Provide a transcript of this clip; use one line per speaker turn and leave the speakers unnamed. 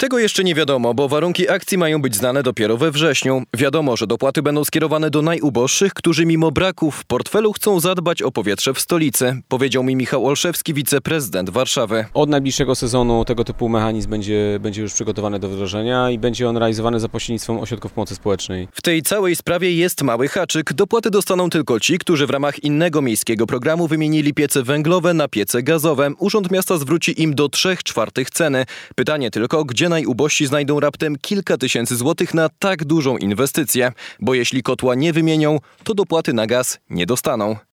Tego jeszcze nie wiadomo, bo warunki akcji mają być znane dopiero we wrześniu. Wiadomo, że dopłaty będą skierowane do najuboższych, którzy mimo braków w portfelu chcą zadbać o powietrze w stolicy, powiedział mi Michał Olszewski, wiceprezydent Warszawy.
Od najbliższego sezonu tego typu mechanizm będzie już przygotowany do wdrożenia i będzie on realizowany za pośrednictwem ośrodków pomocy społecznej.
W tej całej sprawie jest mały haczyk. Dopłaty dostaną tylko ci, którzy w ramach innego miejskiego programu wymienili piece węglowe na piece gazowe. Urząd Miasta zwróci im do 3/4 ceny. Pytanie tylko, gdzie najubożsi znajdą raptem kilka tysięcy złotych na tak dużą inwestycję. Bo jeśli kotła nie wymienią, to dopłaty na gaz nie dostaną.